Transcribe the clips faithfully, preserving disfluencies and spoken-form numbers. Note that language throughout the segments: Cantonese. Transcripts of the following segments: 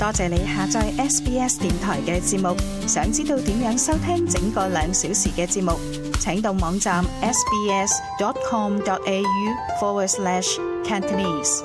多謝你下載 S B S 電台嘅節目。想知道點樣收聽整個兩小時嘅節目，請到網站 sbs.com.au forward slash Cantonese。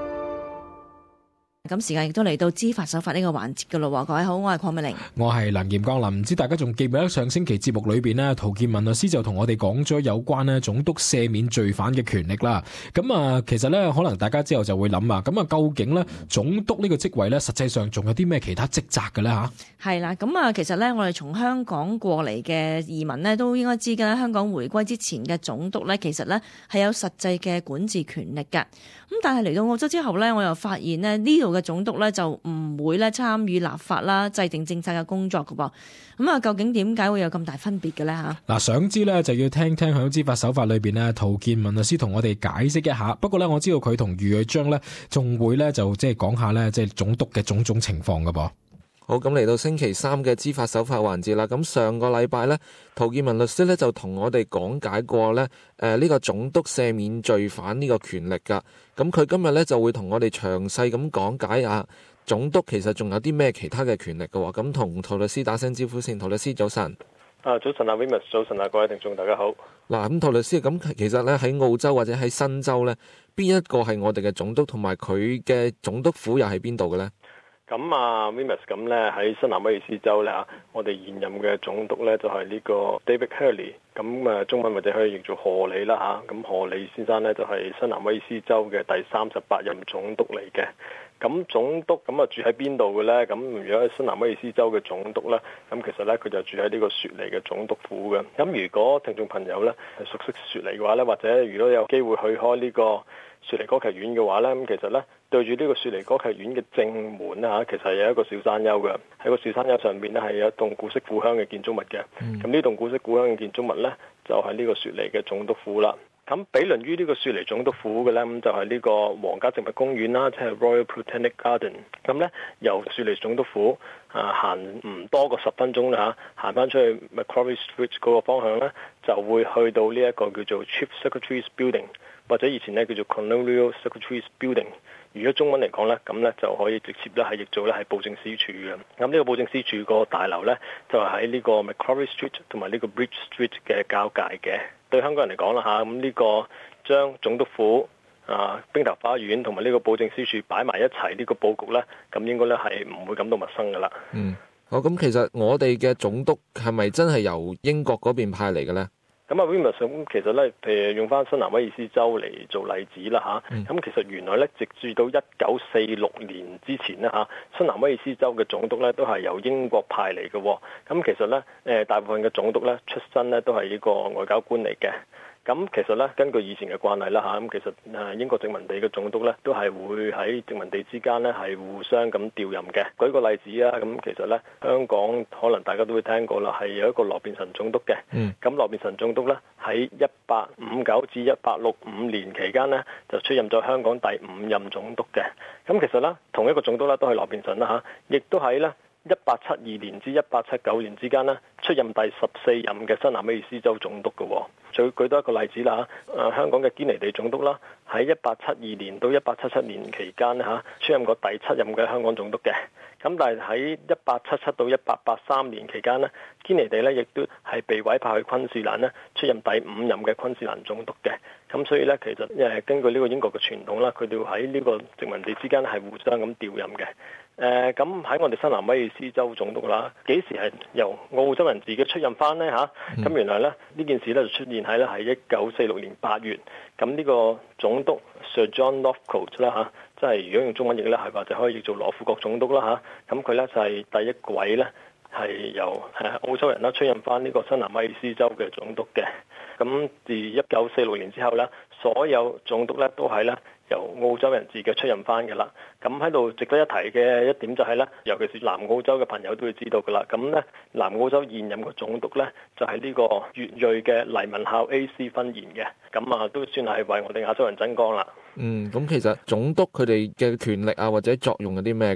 咁時間亦都嚟到知法守法呢個環節嘅咯。各位好，我係鄺美玲， 我係梁炎光。唔知大家仲記唔記得上星期節目裏邊呢，陶建文律師就同我哋講咗有關呢總督赦免罪犯嘅權力啦。咁啊，其實呢，可能大家之後就會諗啊，咁啊，究竟呢總督呢個職位呢，實際上仲有啲咩其他職責嘅呢？吓？ 係啦，咁啊，其實呢，我哋從香港過嚟嘅移民呢，都應該知嘅啦。香港回歸之前嘅總督呢，其實呢係有實際嘅管治權力嘅。咁但係嚟到澳洲之後呢，我又發現呢呢度嘅總督咧就唔會咧參與立法啦、制定政策嘅工作㗎噃。咁啊，究竟點解會有咁大分別嘅咧？吓，嗱， 想知咧就要聽聽響知法守法裏邊咧，陶建文律師同我哋解釋一下。不過咧，我知道佢同余瑞章咧仲會咧就即係講下咧即係總督嘅種種情況㗎噃。 好，咁嚟到星期三嘅知法守法環節啦。咁上個禮拜呢，陶建文律師呢就同我哋講解過呢誒呢個總督赦免罪犯呢個權力噶。咁佢今日呢就會同我哋詳細咁講解下總督其實仲有啲咩其他嘅權力噶。咁同陶律師打聲招呼先。陶律師早晨。 啊，早晨啊 Remus， 早晨啊各位聽眾大家好。 嗱，咁陶律師，咁其實呢喺澳洲或者喺新州呢，邊一個係我哋嘅總督，同埋佢嘅總督府又喺邊度嘅呢？ 咁啊 Remus， 咁呢喺新南威爾士州呢，我哋現任嘅總督呢就係呢個 David Hurley， 咁啊中文或者可以譯做賀理啦吓。咁賀理先生呢就係新南威爾士州嘅第三十八任總督嚟嘅。咁總督咁啊住喺邊度嘅呢？咁如果喺新南威爾士州嘅總督呢，咁其實呢，佢就住喺呢個雪梨嘅總督府嘅。咁如果聽眾朋友呢係熟悉雪梨嘅話呢，或者如果有機會去開呢個雪梨歌劇院嘅話呢，咁其實呢對住呢個雪梨歌劇院嘅正門啊，其實係有一個小山丘嘅。喺個小山丘上面呢，係有一棟古色古香嘅建築物嘅。咁呢棟古色古香嘅建築物呢，就係呢個雪梨嘅總督府啦。咁比鄰於呢個雪梨總督府嘅呢，咁就係呢個皇家植物公園啦，即係 Royal Botanic Garden。咁呢，由雪梨總督府啊行唔多過十分鐘啦嚇，行翻出去 Macquarie Street 嗰個方向呢，就會去到呢一個叫做 Chief Secretary's Building， 或者以前呢叫做 Colonial Secretary's Building。如果中文嚟講呢，咁呢就可以直接咧係譯做咧係布政司處嘅。咁呢個布政司處個大樓呢，就係喺呢個 Macquarie Street 同埋呢個 Bridge Street 嘅交界嘅。對香港人嚟講啦嚇，咁呢個將總督府啊、冰頭花園同埋呢個布政司處擺埋一齊呢個佈局呢，咁應該呢係唔會感到陌生噶啦。 嗯，好，咁其實我哋嘅總督係咪真係由英國嗰邊派嚟嘅呢？ 咁啊 Remus， 咁其實咧，譬如用翻新南威爾士州嚟做例子啦嚇，咁、嗯、其實原來咧，直至到一九四六年之前咧嚇，新南威爾士州嘅總督咧都係由英國派嚟嘅。咁其實咧，誒大部分嘅總督咧出身咧都係呢個外交官嚟嘅。咁其實咧，根據以前嘅慣例啦嚇，咁其實誒英國殖民地嘅總督咧，都係會喺殖民地之間咧係互相咁調任嘅。舉個例子啊，咁其實咧香港可能大家都會聽過啦，係有一個羅便臣總督嘅。嗯。咁羅便臣總督咧喺一八五九至一八六五年期間咧，就出任咗香港第五任總督嘅。咁其實咧，同一個總督咧都係羅便臣啦嚇，亦都喺咧一八七二年至一八七九年之間咧出任第十四任嘅新南威爾士州總督嘅。再舉多一個例子啦嚇，誒香港嘅堅尼地總督啦，喺一八七二年到一八七七年期間咧嚇出任過第七任嘅香港總督嘅。咁但係喺一八七七到一八八三年期間呢，堅尼地咧亦都係被委派去昆士蘭呢出任第五任嘅昆士蘭總督嘅。咁所以咧，其實誒根據呢個英國嘅傳統啦，佢哋喺呢個殖民地之間係互相咁調任嘅。誒咁喺我哋新南威爾士州總督啦，幾時係由澳洲人自己出任翻呢？嚇、啊？咁原來咧呢件事咧就出現喺咧係一九四六年八月。咁呢個總督 Sir John Northcote 啦、啊、嚇，即係如果用中文譯咧係或者可以譯做羅富國總督啦嚇。咁佢咧就係、是、第一位咧係由誒澳洲人啦出任翻呢個新南威爾士州嘅總督嘅。咁自一九四六年之後咧，所有總督咧都係咧由澳洲人自己出任翻嘅啦。咁喺度值得一提嘅一點就係咧，尤其是南澳洲嘅朋友都會知道噶啦。咁咧南澳洲現任嘅總督咧就係、是、呢個粵裔嘅黎文孝 A C 婚賢嘅。咁啊都算係為我哋亞洲人爭光啦。 嗯，咁其實總督佢哋嘅權力啊或者作用有啲咩嘅咧？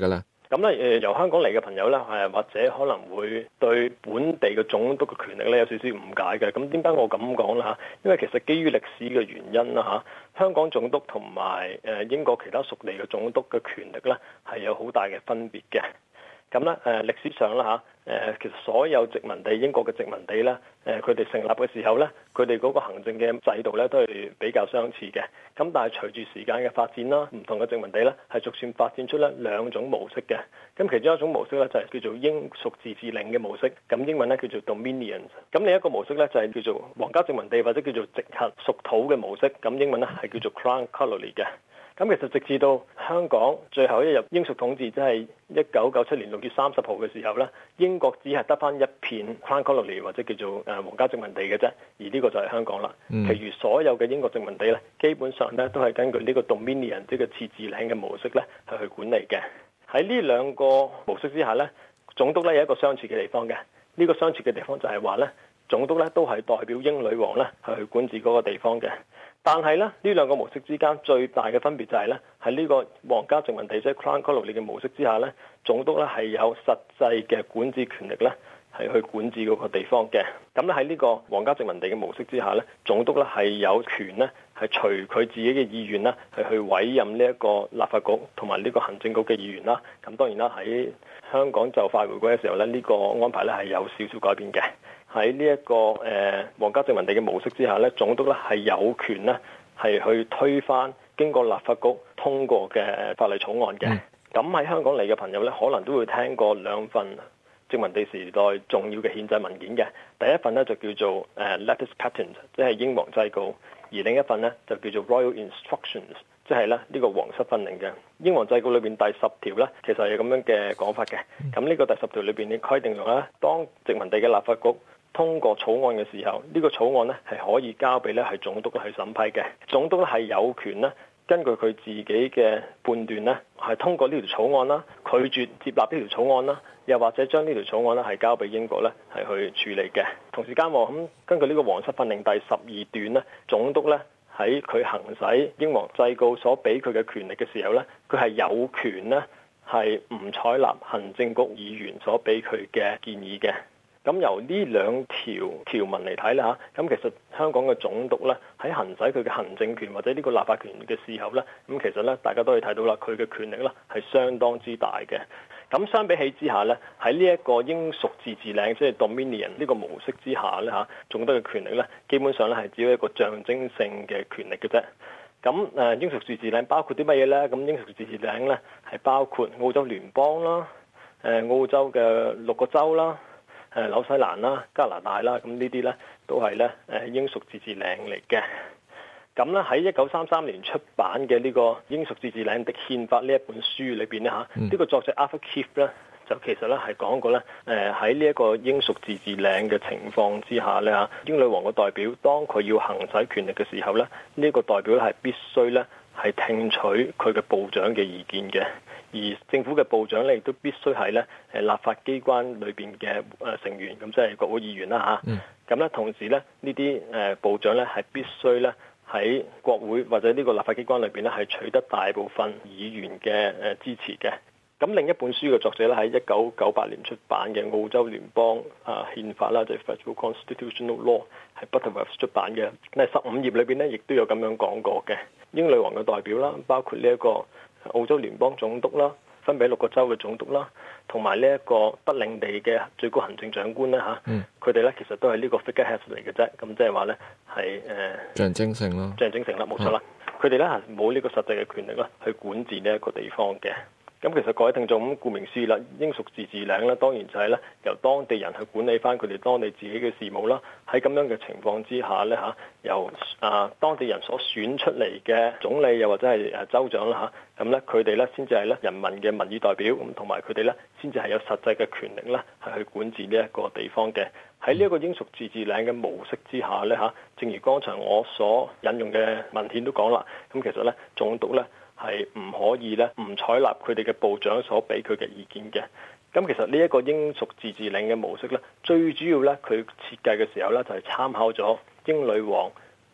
咁咧誒由香港嚟嘅朋友咧誒或者可能會對本地嘅總督嘅權力咧有少少誤解嘅。咁點解我咁講啦嚇？因為其實基於歷史嘅原因啦嚇，香港總督同埋誒英國其他屬地嘅總督嘅權力咧係有好大嘅分別嘅。咁咧誒歷史上啦嚇誒，其實所有殖民地英國嘅殖民地咧誒，佢哋成立嘅時候咧，佢哋嗰個行政嘅制度咧都係比較相似嘅。咁但係隨住時間嘅發展啦，唔同嘅殖民地咧係逐漸發展出咧兩種模式嘅。咁其中一種模式咧就係叫做英屬自治領嘅模式，咁英文咧叫做 Dominions。咁另一個模式咧就係叫做皇家殖民地或者叫做直轄屬土嘅模式，咁英文咧係叫做 Crown Colony 嘅。咁其實直至到香港最後一日英屬統治，即係一九九七年六月三十號嘅時候咧，英國只係得翻一片 Crown Colony 或者叫做誒皇家殖民地嘅啫，而呢個就係香港啦。嗯、其餘所有嘅英國殖民地咧，基本上咧都係根據呢個 Dominion 即係自治領嘅模式咧係去管理嘅。喺呢兩個模式之下咧，總督咧有一個相似嘅地方嘅。呢、呢個相似嘅地方就係話咧，總督咧都係代表英女王咧係去管治嗰個地方嘅。但係咧，呢兩個模式之間最大嘅分別就係咧，喺呢個皇家殖民地即係 Crown Colony 嘅模式之下咧，總督咧係有實際嘅管治權力咧，係去管治嗰個地方嘅。咁咧喺呢個皇家殖民地嘅模式之下咧，總督咧係有權咧係隨佢自己嘅意願啦，係去委任呢一個立法局同埋呢個行政局嘅議員啦。咁當然啦，喺香港就快回歸嘅時候咧，呢個安排咧係有少少改變嘅。喺呢一個誒皇家殖民地嘅模式之下咧，總督咧係有權咧係去推翻經過立法局通過嘅法例草案嘅。咁喺、嗯、香港嚟嘅朋友咧，可能都會聽過兩份殖民地時代重要嘅憲制文件嘅。第一份咧就叫做誒 Letters Patent， 即係英皇制誥；而另一份咧就叫做 Royal Instructions， 即係咧呢個皇室訓令嘅。英皇制誥裏邊第十條咧，其實係咁樣嘅講法嘅。咁呢個第十條裏邊你規定咗咧，當殖民地嘅立法局通過草案嘅時候，呢、這個草案咧係可以交俾咧係總督去審批嘅。總督咧係有權咧，根據佢自己嘅判斷咧，係通過呢條草案啦，拒絕接納呢條草案啦，又或者將呢條草案咧係交俾英國咧係去處理嘅。同時間喎，咁根據呢個皇室訓令第十二段咧，總督咧喺佢行使英皇制誥所俾佢嘅權力嘅時候咧，佢係有權咧係唔採納行政局議員所俾佢嘅建議嘅。咁由呢兩條條文嚟睇啦嚇，咁其實香港嘅總督咧喺行使佢嘅行政權或者呢個立法權嘅時候咧，咁其實咧大家都可以睇到啦，佢嘅權力咧係相當之大嘅。咁相比起之下咧，喺呢一個英屬自治領即係 Dominion 呢個模式之下咧嚇，總督嘅權力咧基本上咧係只有一個象徵性嘅權力嘅啫。咁誒英屬自治領包括啲乜嘢咧？咁英屬自治領咧係包括澳洲聯邦啦、誒澳洲嘅六個州啦、誒紐西蘭啦、加拿大啦，咁呢啲咧都係咧誒英屬自治領嚟嘅。咁咧喺一九三三年出版嘅呢個《英屬自治領的憲法》呢一本書裏邊咧嚇，呢、嗯、個作者 Arthur Keefe 咧就其實咧係講過咧誒喺呢一個英屬自治領嘅情況之下咧嚇，英女王嘅代表當佢要行使權力嘅時候咧，呢、這個代表咧係必須咧係聽取佢嘅部長嘅意見嘅。而政府嘅部長咧，亦都必須係咧誒立法機關裏邊嘅誒成員，咁即係國會議員啦嚇。咁咧、嗯、同時咧，呢啲誒部長咧係必須咧喺國會或者呢個立法機關裏邊咧係取得大部分議員嘅誒支持嘅。咁另一本書嘅作者咧喺一九九八年出版嘅澳洲聯邦啊憲法啦，就係、是、Federal Constitutional Law， 係 Butterworth 出版嘅。咁十五頁裏邊咧，亦都有咁樣講過嘅。英女王嘅代表啦，包括呢一個澳洲聯邦總督啦，分俾六個州嘅總督啦，同埋呢一個北領地嘅最高行政長官咧嚇，佢哋咧其實都係呢個 figureheads 嚟嘅啫。咁即係話咧係誒象徵性咯，象徵性啦，冇錯啦。佢哋咧係冇呢個實際嘅權力啦，去管治呢一個地方嘅。咁其實各位聽眾咁，顧名思義啦，英屬自治領咧，當然就係咧由當地人去管理翻佢哋當地自己嘅事務啦。喺咁樣嘅情況之下咧嚇，由啊當地人所選出嚟嘅總理又或者係誒州長啦嚇，咁咧佢哋咧先至係咧人民嘅民意代表，咁同埋佢哋咧先至係有實際嘅權力咧係去管治呢一個地方嘅。喺呢一個英屬自治領嘅模式之下咧嚇，正如剛才我所引用嘅文獻都講啦，咁其實咧總督咧係唔可以咧，唔採納佢哋嘅部長所俾佢嘅意見嘅。咁其實呢一個英屬自治領嘅模式咧，最主要咧佢設計嘅時候咧就係參考咗英女王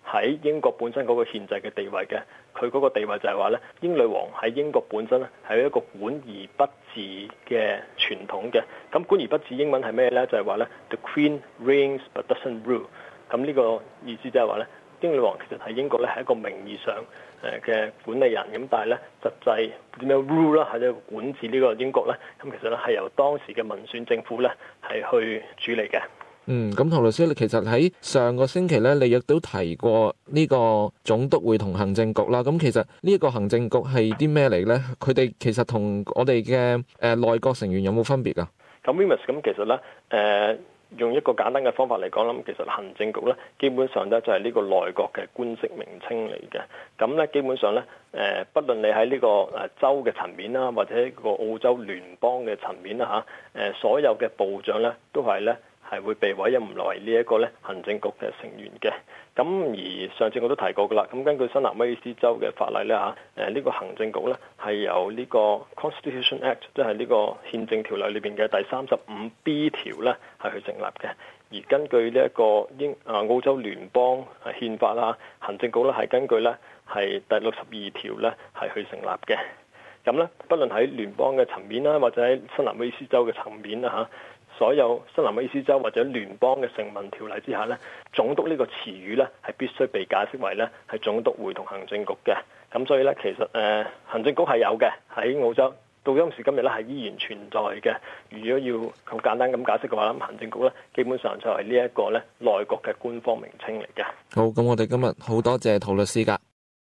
喺英國本身嗰個憲制嘅地位嘅。佢嗰個地位就係話咧，英女王喺英國本身咧係一個管而不治嘅傳統嘅。咁管而不治英文係咩咧？就係話咧 The Queen reigns but doesn't rule。咁呢個意思就係話咧，英女王其實喺英國咧係一個名義上誒嘅管理人，咁但係咧實際點樣 rule 啦，或者管治呢個英國咧，咁其實咧係由當時嘅民選政府咧係去處理嘅。 嗯，咁陶律師，你其實喺上個星期咧，你亦都提過呢個總督會同行政局啦。咁其實呢一個行政局係啲咩嚟咧？佢哋其實同我哋嘅誒內閣成員有冇分別啊？ 咁 Remus 咁其實咧誒。呃用一個簡單嘅方法嚟講啦，其實行政局咧基本上咧就係呢個內閣嘅官式名稱嚟嘅。咁咧基本上咧誒，不論你喺呢個誒州嘅層面啦，或者個澳洲聯邦嘅層面啦嚇，誒所有嘅部長咧都係咧係會被委任為呢一個咧行政局嘅成員嘅。咁而上次我都提過噶啦，咁根據新南威爾斯州嘅法例咧嚇，誒呢個行政局咧係由呢個 Constitution Act， 即係呢個憲政條例裏邊嘅第三十五 B 條咧係去成立嘅。而根據呢一個英啊澳洲聯邦憲法啦，行政局咧係根據咧係第六十二條咧係去成立嘅。咁咧，不論喺聯邦嘅層面啦，或者喺新南威爾斯州嘅層面啦嚇。所有新南威爾斯州或者聯邦嘅成文條例之下咧，總督呢個詞語咧係必須被解釋為咧係總督會同行政局嘅。咁所以咧，其實誒、呃、行政局係有嘅喺澳洲，到今時今日咧係依然存在嘅。如果要好簡單咁解釋嘅話，咁行政局咧基本上就係呢一個咧內閣嘅官方名稱嚟嘅。 好，咁我哋今日好多謝陶律師㗎。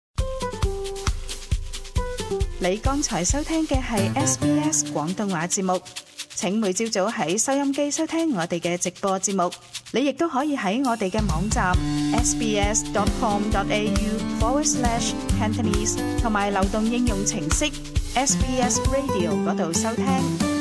你剛才收聽嘅係 S B S 廣東話節目。請每朝早喺收音機收聽我哋嘅直播節目，你亦都可以喺我哋嘅網站 s b s dot com dot a u forward slash cantonese 同埋流動應用程式 S B S Radio 嗰度收聽。